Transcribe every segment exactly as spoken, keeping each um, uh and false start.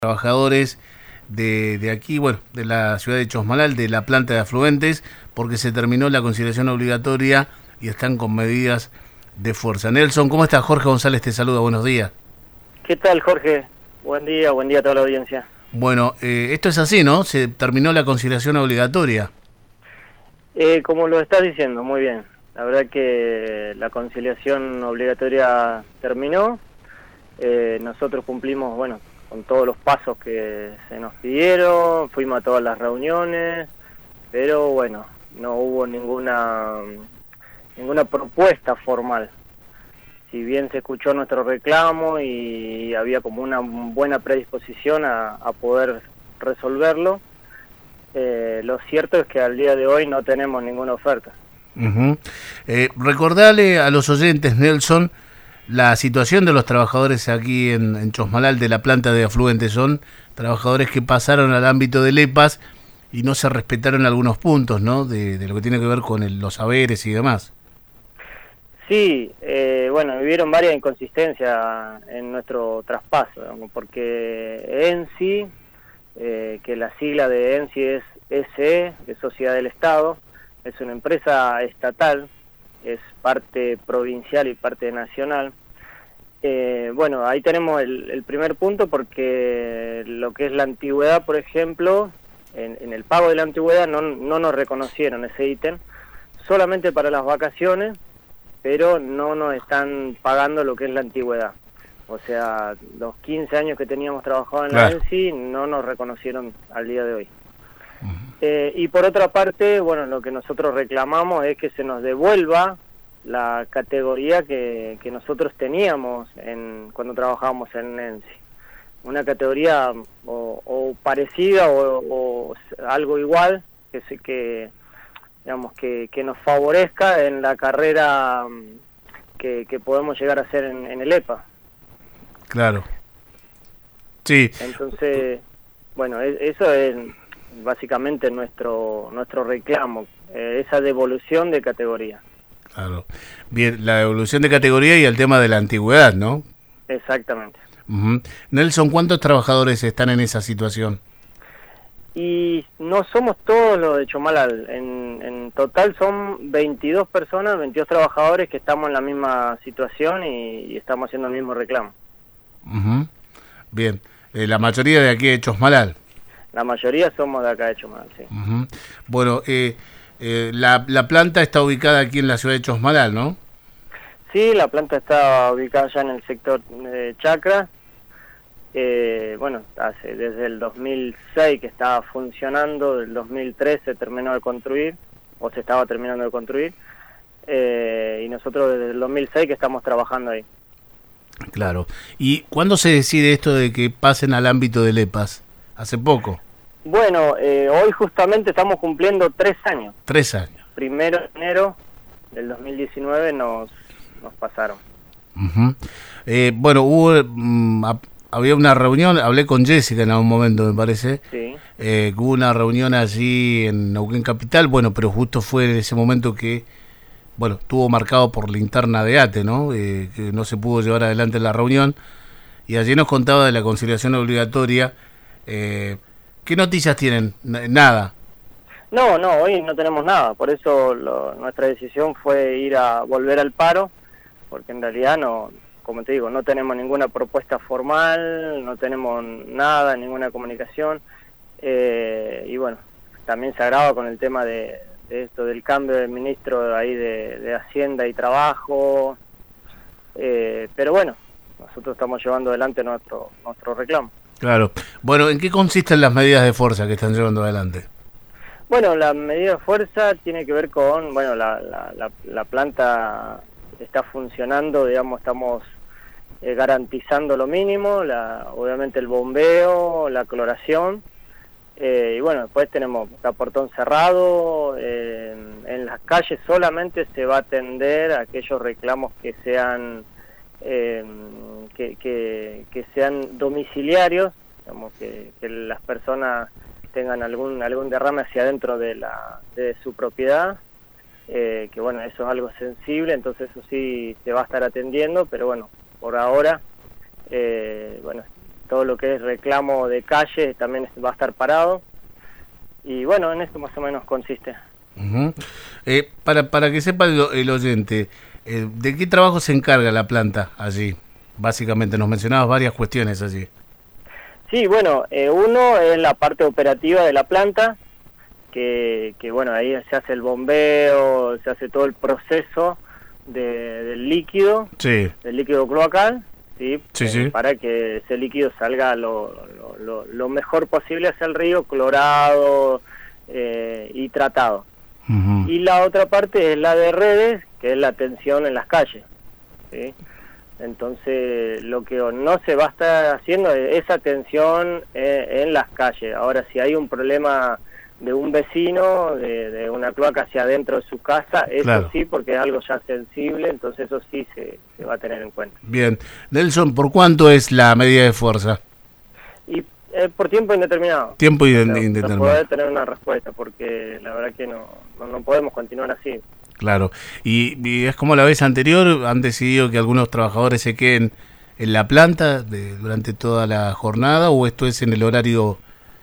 Trabajadores de, de aquí, bueno, de la ciudad de Chosmalal, de la planta de afluentes, porque se terminó la conciliación obligatoria y están con medidas de fuerza. Nelson, ¿cómo estás? Jorge González te saluda, buenos días. ¿Qué tal, Jorge? Buen día, buen día a toda la audiencia. Bueno, eh, esto es así, ¿no? Se terminó la conciliación obligatoria. Eh, como lo estás diciendo, muy bien. La verdad que la conciliación obligatoria terminó. Eh, nosotros cumplimos, bueno, con todos los pasos que se nos pidieron, fuimos a todas las reuniones, pero bueno, no hubo ninguna ninguna propuesta formal. Si bien se escuchó nuestro reclamo y había como una buena predisposición a, a poder resolverlo, eh, lo cierto es que al día de hoy no tenemos ninguna oferta. Uh-huh. eh, recordale a los oyentes, Nelson, la situación de los trabajadores aquí en, en Chosmalal de la planta de afluentes. Son trabajadores que pasaron al ámbito del E P A S y no se respetaron algunos puntos, ¿no? De, de lo que tiene que ver con el, los saberes y demás. Sí, eh, bueno, hubieron varias inconsistencias en nuestro traspaso, digamos, porque ENSI, eh, que la sigla de ENSI es S E, que es Sociedad del Estado, es una empresa estatal, es parte provincial y parte nacional. Eh, bueno, ahí tenemos el, el primer punto, porque lo que es la antigüedad, por ejemplo, en, en el pago de la antigüedad no, no nos reconocieron ese ítem, solamente para las vacaciones, pero no nos están pagando lo que es la antigüedad. O sea, los quince años que teníamos trabajado en Claro. la ENSI no nos reconocieron al día de hoy. Eh, y por otra parte, bueno, lo que nosotros reclamamos es que se nos devuelva la categoría que, que nosotros teníamos en cuando trabajábamos en ENSI. Una categoría o, o parecida o, o algo igual, que, se, que digamos que, que nos favorezca en la carrera que, que podemos llegar a hacer en, en el E P A. Claro. Sí. Entonces, bueno, eso es básicamente nuestro nuestro reclamo, eh, esa devolución de categoría. Claro. Bien, la devolución de categoría y el tema de la antigüedad, ¿no? Exactamente. Uh-huh. Nelson, ¿cuántos trabajadores están en esa situación? Y no somos todos los de Chosmalal, en, en total son veintidós personas, veintidós trabajadores que estamos en la misma situación y, y estamos haciendo el mismo reclamo. Uh-huh. Bien, eh, la mayoría de aquí de Chosmalal. La mayoría somos de acá de Chosmalal, sí. Uh-huh. Bueno, eh, eh, la, la planta está ubicada aquí en la ciudad de Chosmalal, ¿no? Sí, la planta está ubicada ya en el sector de Chacra. Eh, bueno, hace desde el dos mil seis que estaba funcionando, del dos mil tres se terminó de construir, o se estaba terminando de construir, eh, y nosotros desde el dos mil seis que estamos trabajando ahí. Claro. ¿Y cuándo se decide esto de que pasen al ámbito del E P A S? ¿Hace poco? Bueno, eh, hoy justamente estamos cumpliendo tres años. Tres años. Primero de enero del dos mil diecinueve nos, nos pasaron. Uh-huh. Eh, bueno, hubo... Mm, a, había una reunión, hablé con Jessica en algún momento, me parece. Sí. Eh, hubo una reunión allí en Neuquén Capital, bueno, pero justo fue en ese momento que, bueno, estuvo marcado por la interna de ATE, ¿no? Eh, que no se pudo llevar adelante la reunión. Y allí nos contaba de la conciliación obligatoria. Eh, ¿Qué noticias tienen? N- nada. No, no, hoy no tenemos nada, por eso lo, nuestra decisión fue ir a volver al paro, porque en realidad no... Como te digo, no tenemos ninguna propuesta formal, no tenemos nada, ninguna comunicación, eh, y bueno, también se agrava con el tema de, de esto del cambio del ministro ahí de, de Hacienda y Trabajo, eh, pero bueno, nosotros estamos llevando adelante nuestro nuestro reclamo. Claro. Bueno, ¿en qué consisten las medidas de fuerza que están llevando adelante? Bueno, la medida de fuerza tiene que ver con, bueno, la, la, la, la planta está funcionando, digamos, estamos eh, garantizando lo mínimo, la, obviamente el bombeo, la cloración, eh, y bueno, después tenemos caportón cerrado, eh, en las calles solamente se va a atender a aquellos reclamos que sean eh, que, que, que sean domiciliarios, digamos, que, que las personas tengan algún algún derrame hacia adentro de la de su propiedad, eh, que bueno, eso es algo sensible, entonces eso sí se va a estar atendiendo, pero bueno, por ahora, eh, bueno, todo lo que es reclamo de calle también va a estar parado. Y bueno, en esto más o menos consiste. Uh-huh. eh, para, para que sepa el, el oyente, eh, ¿de qué trabajo se encarga la planta allí? Básicamente nos mencionabas varias cuestiones allí. Sí, bueno, eh, uno es la parte operativa de la planta, que, que bueno, ahí se hace el bombeo, se hace todo el proceso de, del líquido, sí. del líquido cloacal, ¿sí? Sí, Eh, sí. para que ese líquido salga lo, lo, lo, lo mejor posible hacia el río, clorado eh, y tratado. Uh-huh. Y la otra parte es la de redes, que es la atención en las calles, ¿sí? Entonces, lo que no se va a estar haciendo es esa atención eh, en las calles. Ahora, si hay un problema de un vecino, de, de una cloaca hacia adentro de su casa, eso claro. sí, porque es algo ya sensible, entonces eso sí se, se va a tener en cuenta. Bien. Nelson, ¿por cuánto es la medida de fuerza? Y eh, por tiempo indeterminado. Tiempo Pero, indeterminado. Para poder tener una respuesta, porque la verdad que no, no, no podemos continuar así. Claro, y, y es como la vez anterior, han decidido que algunos trabajadores se queden en la planta de, durante toda la jornada, o esto es en el horario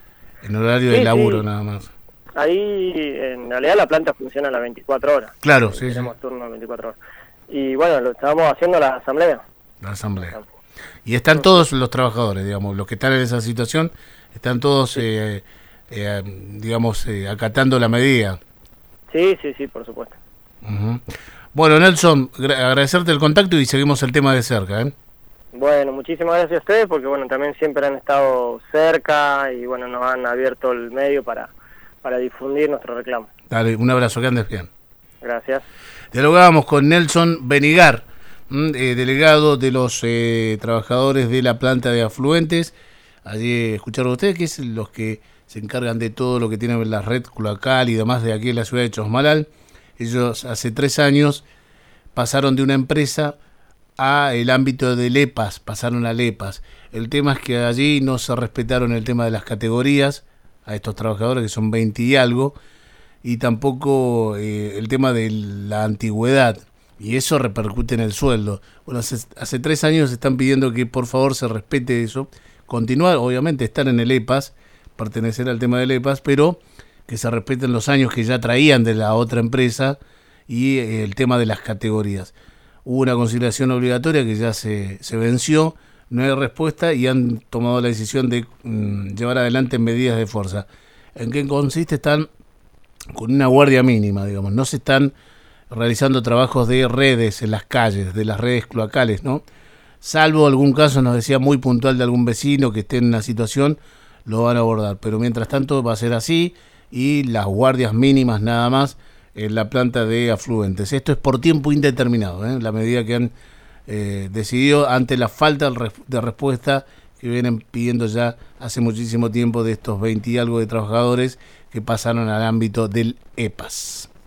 en horario Sí, de laburo sí. nada más. Ahí, en realidad, la planta funciona a las veinticuatro horas. Claro, sí, Tenemos sí. turno de veinticuatro horas. Y bueno, lo estábamos haciendo la asamblea. La asamblea. Y están todos los trabajadores, digamos, los que están en esa situación, están todos, sí. eh, eh, digamos, eh, acatando la medida. Sí, sí, sí, por supuesto. Uh-huh. Bueno, Nelson, agradecerte el contacto y seguimos el tema de cerca, ¿eh? Bueno, muchísimas gracias a ustedes, porque bueno, también siempre han estado cerca y bueno, nos han abierto el medio para, para difundir nuestro reclamo. Dale, un abrazo, que andes bien. Gracias. Dialogábamos con Nelson Benigar, eh, delegado de los eh, trabajadores de la planta de afluentes. Allí escucharon ustedes que es los que se encargan de todo lo que tiene la red cloacal y demás de aquí en la ciudad de Chosmalal. Ellos hace tres años pasaron de una empresa a el ámbito del E P A S, pasaron al E P A S. El tema es que allí no se respetaron el tema de las categorías a estos trabajadores, que son veinte y algo, y tampoco eh, el tema de la antigüedad, y eso repercute en el sueldo. Bueno, hace, hace tres años están pidiendo que por favor se respete eso, continuar, obviamente estar en el E P A S, pertenecer al tema del E P A S, pero que se respeten los años que ya traían de la otra empresa y eh, el tema de las categorías. Hubo una conciliación obligatoria que ya se, se venció, no hay respuesta y han tomado la decisión de mm, llevar adelante medidas de fuerza. ¿En qué consiste? Están con una guardia mínima, digamos, no se están realizando trabajos de redes en las calles, de las redes cloacales, ¿no? Salvo algún caso, nos decía, muy puntual de algún vecino que esté en una situación, lo van a abordar, pero mientras tanto va a ser así, y las guardias mínimas nada más en la planta de afluentes. Esto es por tiempo indeterminado, ¿eh? La medida que han eh, decidido ante la falta de respuesta que vienen pidiendo ya hace muchísimo tiempo de estos veinte y algo de trabajadores que pasaron al ámbito del E P A S.